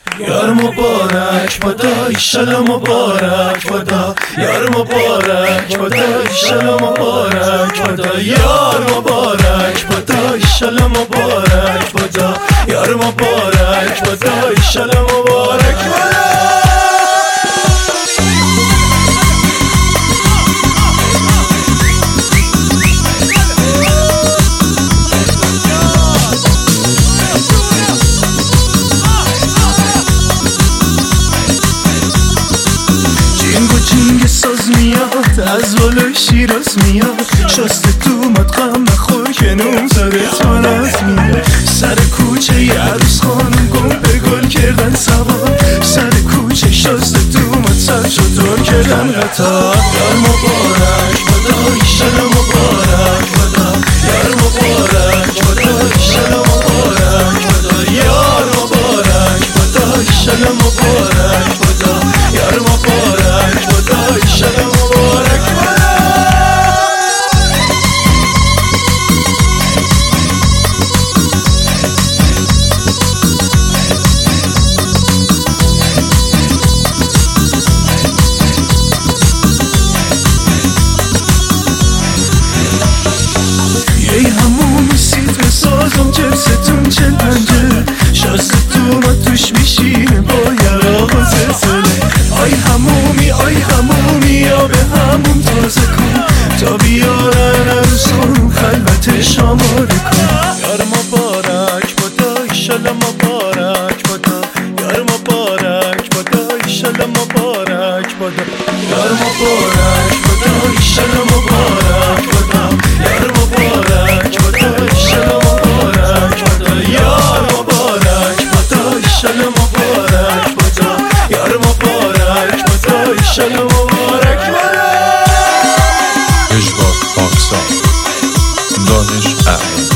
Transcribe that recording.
یار مبارک بادا ایشالا مبارک بادا یار مبارک بادا ایشالا مبارک بادا یار مبارک بادا ایشالا مبارک بادا یار مبارک بادا ایشالا مبارک بادا جنگ ساز میاد از بالای شیراز میاد شسته تو مدقم نخور که نوم زدت من از میاد سر کوچه ی عروس خانم گم به گل کردن سوار سر کوچه شسته تو مد سر شطور کردن قطار یار مبارک بادا ایشالا مبارک بادا یار مبارک بادا ایشالا مبارک بادا یار مبارک بادا ایشالا مبارک بادا یار مبارک بادا ایشالا مبارک بادا یه همون سیت سازم جلستون چند پنجه شاسته تو ما توش میشینه با یراق و زلزله آی همومی یا به همون تازه کن تا بیارن عروس خانم خلوتش آماده کن یار مبارک بادا ایشالا مبارک بادا یار مبارک بادا ایشالا مبارک بادا یار مبارک بادا ایشالا مبارک بادا یار مبارک بادا ایشالا مبارک بادا یار مبارک بادا ایشالا مبارک بادا یار مبارک بادا ایشالا مبارک بادا اجبار پاکسان دانش اعلام